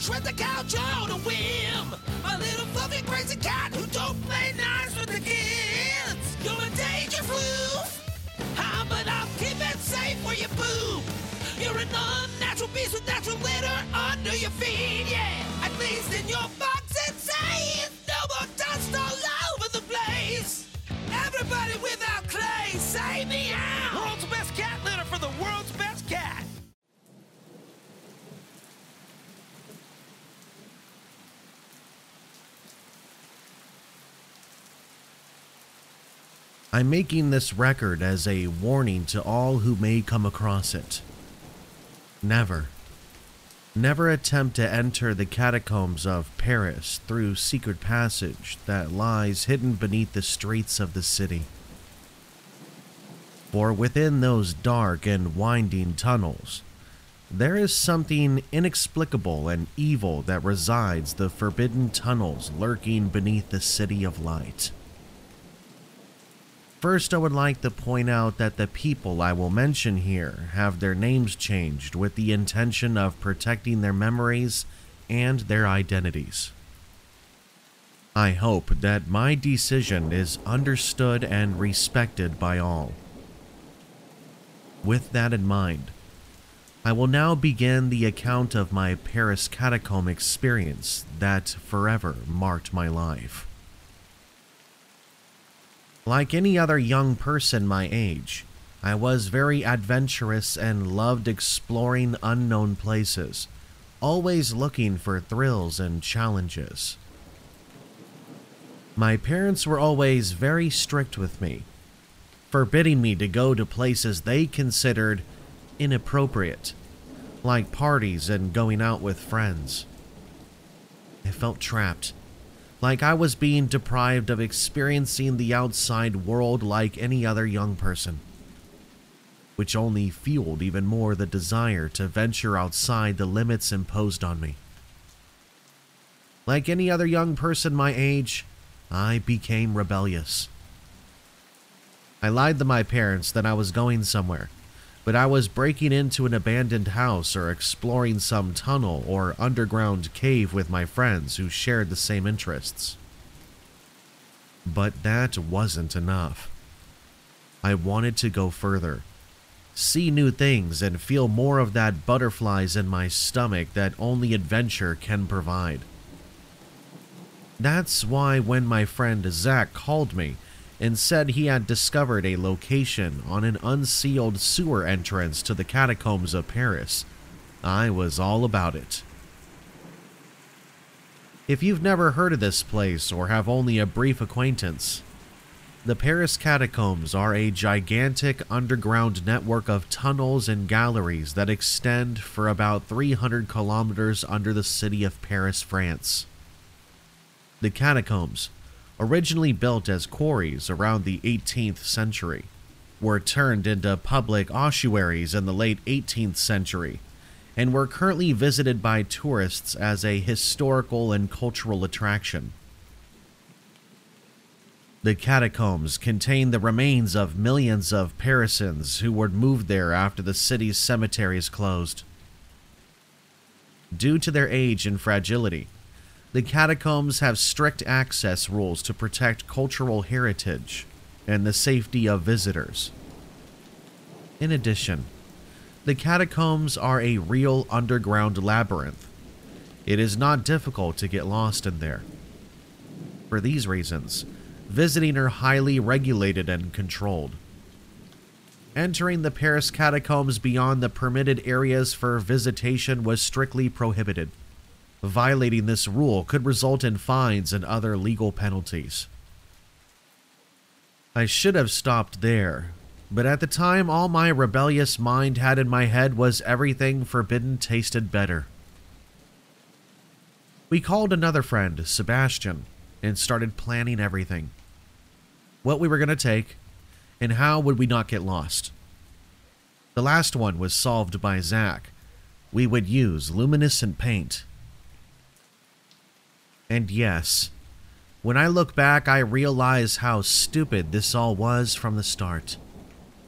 shred the couch on a whim. My little fluffy crazy cat who don't play nice with the kids. You're a danger floof. But I'll keep it safe where you poop. You're an unnatural beast with natural litter under your feet, yeah. At least in your box it's safe. No more dust all over the place. Everybody without clay, say meow. World's best cat litter for the world's best cat. I'm making this record as a warning to all who may come across it. Never attempt to enter the catacombs of Paris through secret passage that lies hidden beneath the streets of the city. For within those dark and winding tunnels, there is something inexplicable and evil that resides the forbidden tunnels lurking beneath the City of Light. First, I would like to point out that the people I will mention here have their names changed with the intention of protecting their memories and their identities. I hope that my decision is understood and respected by all. With that in mind, I will now begin the account of my Paris catacomb experience that forever marked my life. Like any other young person my age, I was very adventurous and loved exploring unknown places, always looking for thrills and challenges. My parents were always very strict with me, forbidding me to go to places they considered inappropriate, like parties and going out with friends. I felt trapped, like I was being deprived of experiencing the outside world like any other young person, which only fueled even more the desire to venture outside the limits imposed on me. Like any other young person my age, I became rebellious. I lied to my parents that I was going somewhere, but I was breaking into an abandoned house or exploring some tunnel or underground cave with my friends who shared the same interests. But that wasn't enough. I wanted to go further, see new things, and feel more of that butterflies in my stomach that only adventure can provide. That's why when my friend Zach called me and said he had discovered a location on an unsealed sewer entrance to the catacombs of Paris, I was all about it. If you've never heard of this place or have only a brief acquaintance, the Paris catacombs are a gigantic underground network of tunnels and galleries that extend for about 300 kilometers under the city of Paris, France. The catacombs, originally built as quarries around the 18th century, were turned into public ossuaries in the late 18th century, and were currently visited by tourists as a historical and cultural attraction. The catacombs contain the remains of millions of Parisans who were moved there after the city's cemeteries closed. Due to their age and fragility, the catacombs have strict access rules to protect cultural heritage and the safety of visitors. In addition, the catacombs are a real underground labyrinth. It is not difficult to get lost in there. For these reasons, visiting are highly regulated and controlled. Entering the Paris catacombs beyond the permitted areas for visitation was strictly prohibited. Violating this rule could result in fines and other legal penalties. I should have stopped there, but at the time all my rebellious mind had in my head was everything forbidden tasted better. We called another friend, Sebastian, and started planning everything. What we were going to take, and how would we not get lost. The last one was solved by Zach. We would use luminescent paint. And yes, when I look back, I realize how stupid this all was from the start.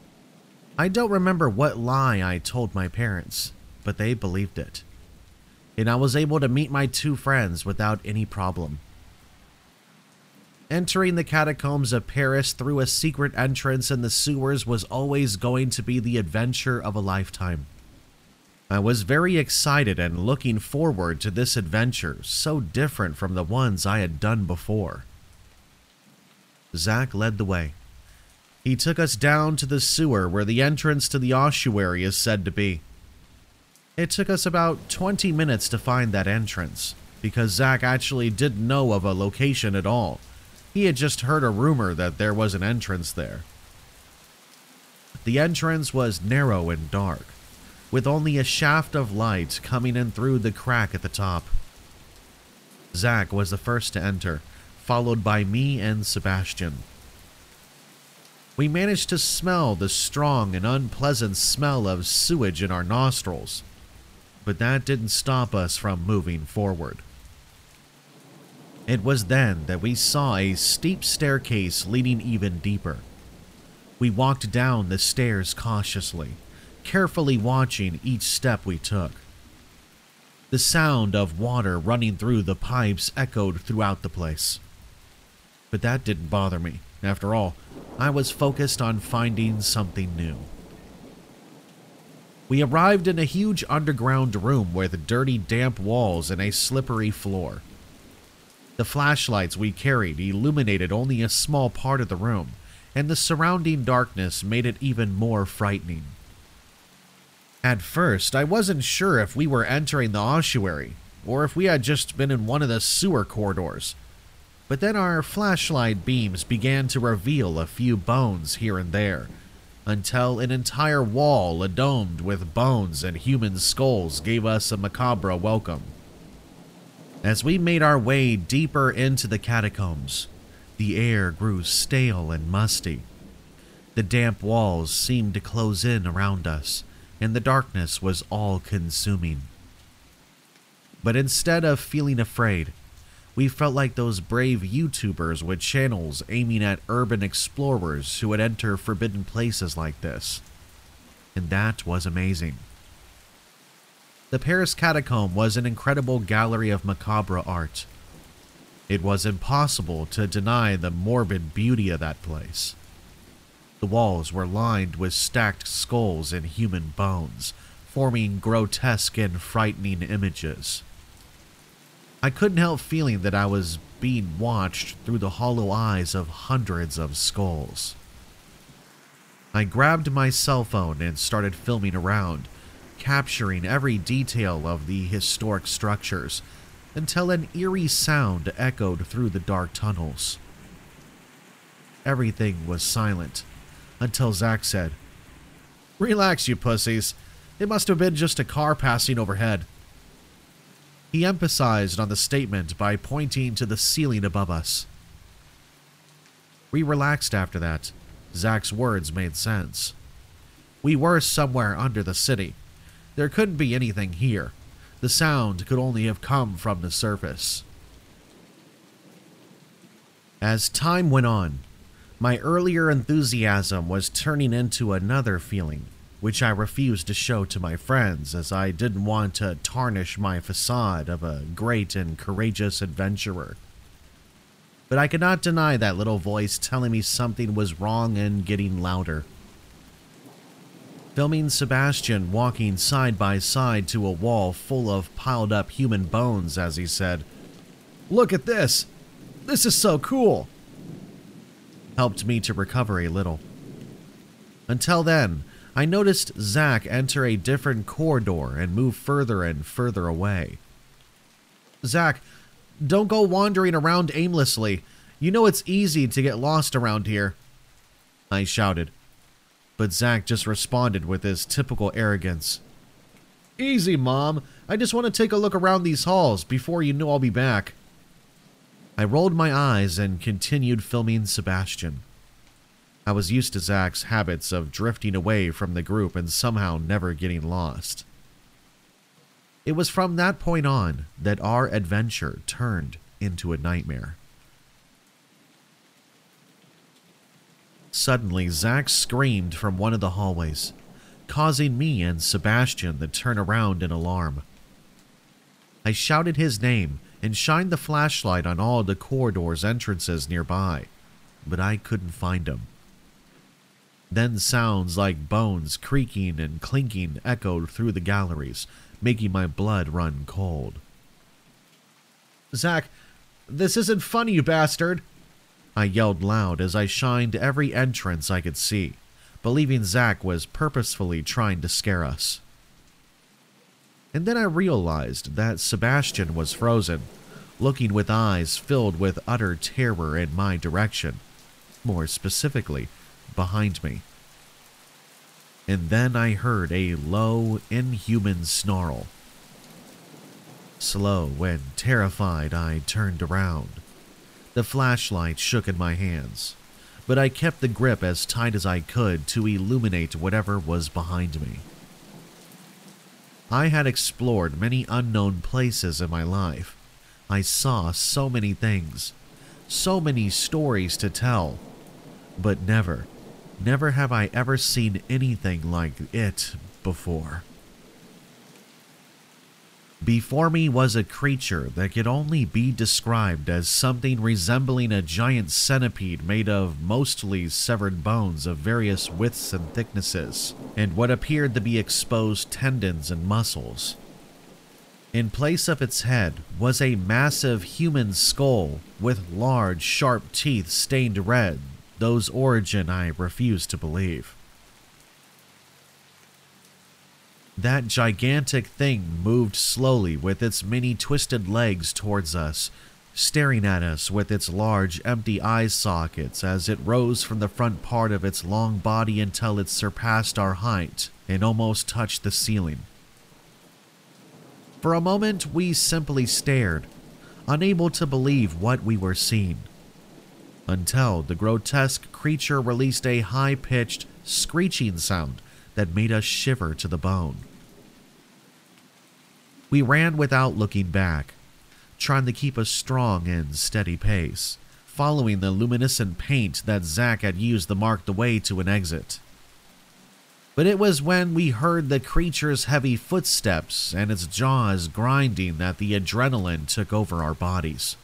I don't remember what lie I told my parents, but they believed it. and I was able to meet my two friends without any problem. Entering the catacombs of Paris through a secret entrance in the sewers was always going to be the adventure of a lifetime. I was very excited and looking forward to this adventure, so different from the ones I had done before. Zach led the way. He took us down to the sewer where the entrance to the ossuary is said to be. It took us about 20 minutes to find that entrance, because Zach actually didn't know of a location at all. He had just heard a rumor that there was an entrance there. The entrance was narrow and dark, with only a shaft of light coming in through the crack at the top. Zach was the first to enter, followed by me and Sebastian. We managed to smell the strong and unpleasant smell of sewage in our nostrils, but that didn't stop us from moving forward. It was then that we saw a steep staircase leading even deeper. We walked down the stairs cautiously, carefully watching each step we took. The sound of water running through the pipes echoed throughout the place. But that didn't bother me. After all, I was focused on finding something new. We arrived in a huge underground room with dirty, damp walls and a slippery floor. The flashlights we carried illuminated only a small part of the room, and the surrounding darkness made it even more frightening. At first, I wasn't sure if we were entering the ossuary, or if we had just been in one of the sewer corridors. But then our flashlight beams began to reveal a few bones here and there, until an entire wall domed with bones and human skulls gave us a macabre welcome. As we made our way deeper into the catacombs, the air grew stale and musty. The damp walls seemed to close in around us, and the darkness was all-consuming. But instead of feeling afraid, we felt like those brave YouTubers with channels aiming at urban explorers who would enter forbidden places like this. And that was amazing. The Paris Catacomb was an incredible gallery of macabre art. It was impossible to deny the morbid beauty of that place. The walls were lined with stacked skulls and human bones, forming grotesque and frightening images. I couldn't help feeling that I was being watched through the hollow eyes of hundreds of skulls. I grabbed my cell phone and started filming around, capturing every detail of the historic structures, until an eerie sound echoed through the dark tunnels. Everything was silent, until Zach said, "Relax, you pussies. It must have been just a car passing overhead." He emphasized on the statement by pointing to the ceiling above us. We relaxed after that. Zach's words made sense. We were somewhere under the city. There couldn't be anything here. The sound could only have come from the surface. As time went on, my earlier enthusiasm was turning into another feeling, which I refused to show to my friends as I didn't want to tarnish my facade of a great and courageous adventurer. But I could not deny that little voice telling me something was wrong and getting louder. Filming Sebastian walking side by side to a wall full of piled up human bones as he said, "Look at this! This is so cool!" helped me to recover a little. Until then, I noticed Zach enter a different corridor and move further and further away. "Zach, don't go wandering around aimlessly. You know it's easy to get lost around here," I shouted. But Zach just responded with his typical arrogance. "Easy, Mom. I just want to take a look around these halls before you know I'll be back." I rolled my eyes and continued filming Sebastian. I was used to Zach's habits of drifting away from the group and somehow never getting lost. It was from that point on that our adventure turned into a nightmare. Suddenly, Zach screamed from one of the hallways, causing me and Sebastian to turn around in alarm. I shouted his name and shined the flashlight on all the corridor's entrances nearby, but I couldn't find him. Then sounds like bones creaking and clinking echoed through the galleries, making my blood run cold. "Zach, this isn't funny, you bastard!" I yelled loud as I shined every entrance I could see, believing Zach was purposefully trying to scare us. And then I realized that Sebastian was frozen, looking with eyes filled with utter terror in my direction, more specifically, behind me. And then I heard a low, inhuman snarl. Slow and terrified, I turned around. The flashlight shook in my hands, but I kept the grip as tight as I could to illuminate whatever was behind me. I had explored many unknown places in my life. I saw so many things, so many stories to tell, but never have I ever seen anything like it before. Before me was a creature that could only be described as something resembling a giant centipede made of mostly severed bones of various widths and thicknesses, and what appeared to be exposed tendons and muscles. In place of its head was a massive human skull with large, sharp teeth stained red, whose origin I refuse to believe. That gigantic thing moved slowly with its many twisted legs towards us, staring at us with its large, empty eye sockets as it rose from the front part of its long body until it surpassed our height and almost touched the ceiling. For a moment, we simply stared, unable to believe what we were seeing, until the grotesque creature released a high-pitched, screeching sound that made us shiver to the bone. We ran without looking back, trying to keep a strong and steady pace, following the luminescent paint that Zach had used to mark the way to an exit. But it was when we heard the creature's heavy footsteps and its jaws grinding that the adrenaline took over our bodies.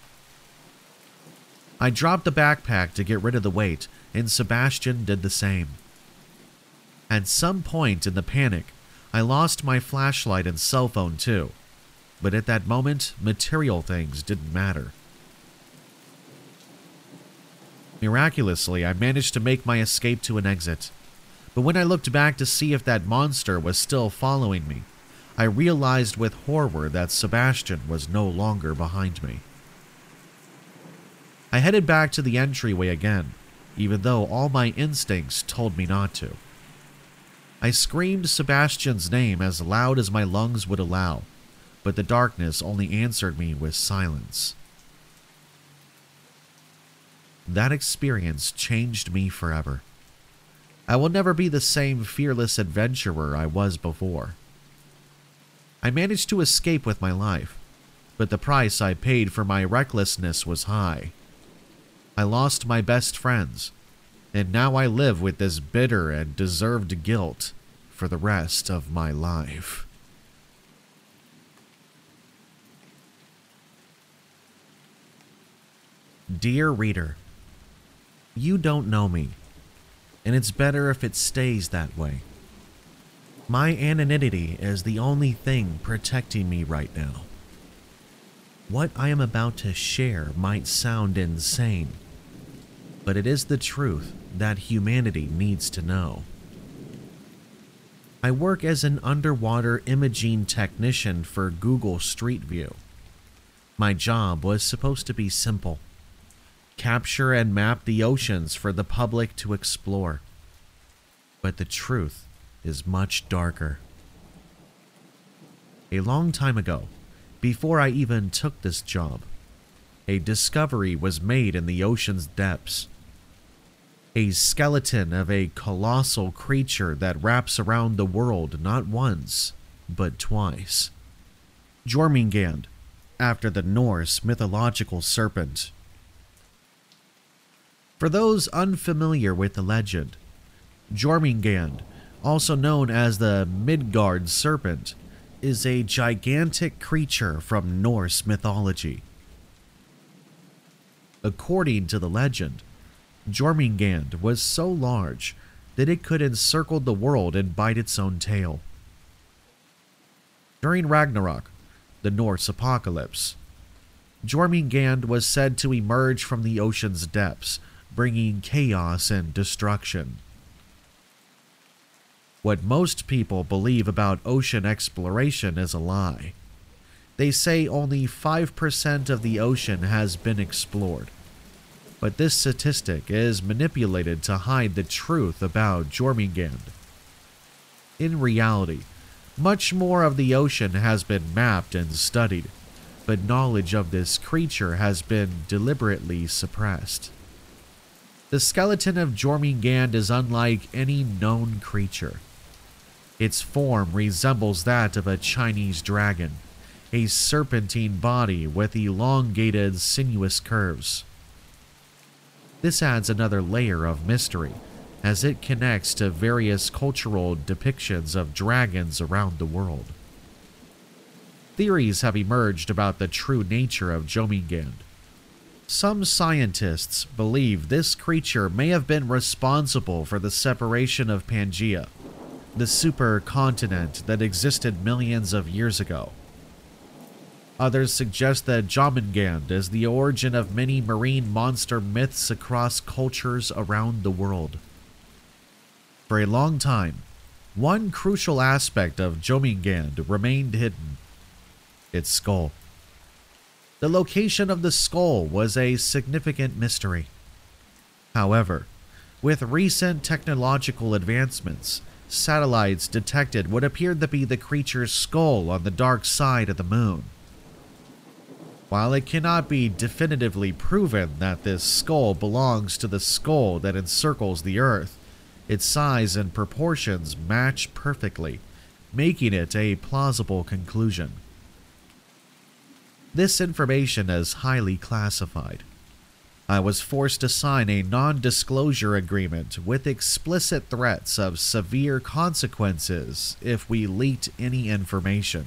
I dropped the backpack to get rid of the weight, and Sebastian did the same. At some point in the panic, I lost my flashlight and cell phone too, but at that moment, material things didn't matter. Miraculously, I managed to make my escape to an exit, but when I looked back to see if that monster was still following me, I realized with horror that Sebastian was no longer behind me. I headed back to the entryway again, even though all my instincts told me not to. I screamed Sebastian's name as loud as my lungs would allow, but the darkness only answered me with silence. That experience changed me forever. I will never be the same fearless adventurer I was before. I managed to escape with my life, but the price I paid for my recklessness was high. I lost my best friends, and now I live with this bitter and deserved guilt for the rest of my life. Dear reader, you don't know me, and it's better if it stays that way. My anonymity is the only thing protecting me right now. What I am about to share might sound insane, but it is the truth that humanity needs to know. I work as an underwater imaging technician for Google Street View. My job was supposed to be simple: capture and map the oceans for the public to explore. But the truth is much darker. A long time ago, before I even took this job, a discovery was made in the ocean's depths. A skeleton of a colossal creature that wraps around the world not once, but twice. Jormungand, after the Norse mythological serpent. For those unfamiliar with the legend, Jormungand, also known as the Midgard serpent, is a gigantic creature from Norse mythology. According to the legend, Jormungand was so large that it could encircle the world and bite its own tail. During Ragnarok, the Norse apocalypse, Jormungand was said to emerge from the ocean's depths, bringing chaos and destruction. What most people believe about ocean exploration is a lie. They say only 5% of the ocean has been explored. But this statistic is manipulated to hide the truth about Jormungand. In reality, much more of the ocean has been mapped and studied, but knowledge of this creature has been deliberately suppressed. The skeleton of Jormungand is unlike any known creature. Its form resembles that of a Chinese dragon, a serpentine body with elongated, sinuous curves. This adds another layer of mystery, as it connects to various cultural depictions of dragons around the world. Theories have emerged about the true nature of Jormungand. Some scientists believe this creature may have been responsible for the separation of Pangaea, the supercontinent that existed millions of years ago. Others suggest that Jormungand is the origin of many marine monster myths across cultures around the world. For a long time, one crucial aspect of Jormungand remained hidden: its skull. The location of the skull was a significant mystery. However, with recent technological advancements, satellites detected what appeared to be the creature's skull on the dark side of the moon. While it cannot be definitively proven that this skull belongs to the skull that encircles the Earth, its size and proportions match perfectly, making it a plausible conclusion. This information is highly classified. I was forced to sign a non-disclosure agreement with explicit threats of severe consequences if we leaked any information.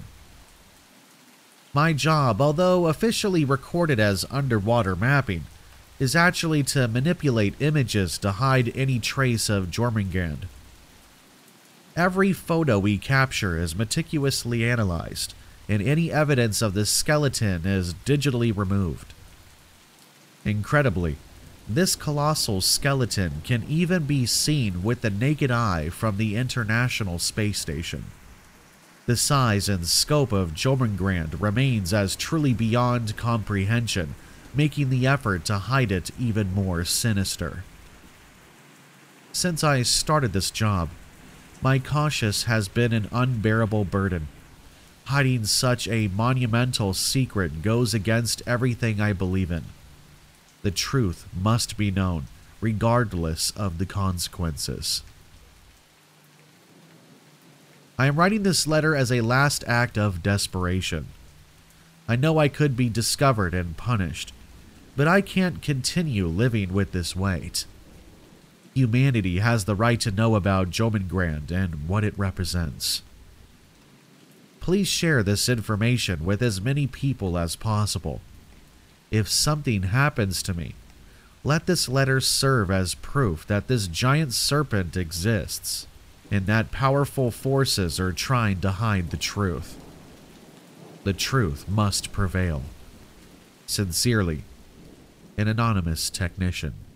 My job, although officially recorded as underwater mapping, is actually to manipulate images to hide any trace of Jormungand. Every photo we capture is meticulously analyzed, and any evidence of the skeleton is digitally removed. Incredibly, this colossal skeleton can even be seen with the naked eye from the International Space Station. The size and scope of Jormungand remains as truly beyond comprehension, making the effort to hide it even more sinister. Since I started this job, my conscience has been an unbearable burden. Hiding such a monumental secret goes against everything I believe in. The truth must be known, regardless of the consequences. I am writing this letter as a last act of desperation. I know I could be discovered and punished, but I can't continue living with this weight. Humanity has the right to know about Jormungand and what it represents. Please share this information with as many people as possible. If something happens to me, let this letter serve as proof that this giant serpent exists, and that powerful forces are trying to hide the truth. The truth must prevail. Sincerely, an anonymous technician.